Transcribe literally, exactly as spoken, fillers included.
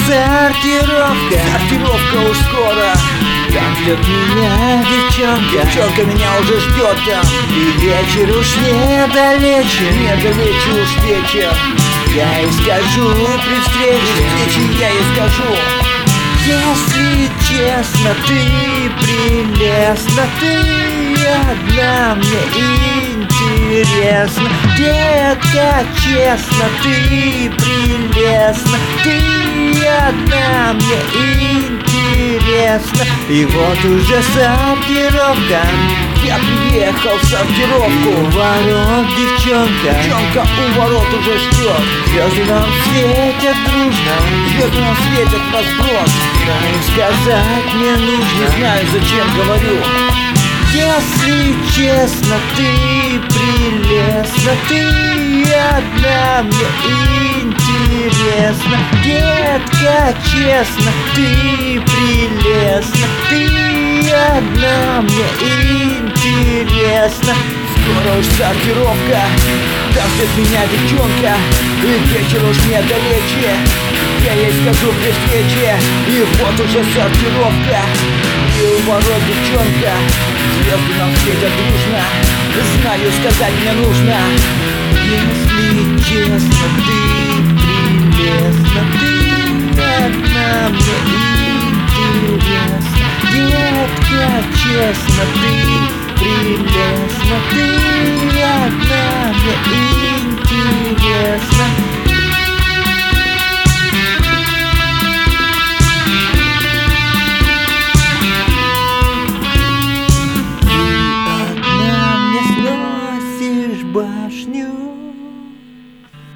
сортировка, сортировка уж скоро. там ждет меня девчонка, Девчонка меня уже ждет там. и вечер уж недалече, Недалече уж вечер. я и скажу при При встрече, встрече я и скажу: если честно, ты прелестна, ты одна мне интересна, детка, честно, ты прелестна, ты одна мне интересна. И вот уже сортировка, я приехал в у сортировку. ворот девчонка, Девчонка у ворот уже ждет. звезды нам светят дружно, Звезды нам светят в разброс. знаю, сказать мне Не нужно. знаю, зачем говорю. Если честно, ты прелестна, ты одна мне интересна, детка, честно, ты прелестна, ты одна мне интересна. Скоро уж сортировка, там ждет меня девчонка, и вечер уж недалече. Я ей скажу при встрече, и вот уже сортировка. И у ворот девчонка, звезды нам светят дружно. Знаю, сказать мне нужно: Если честно, ты прелестна, ты одна мне интересна, детка, честно, ты прелестна, ты одна мне интересна. Ты одна мне сносишь башню.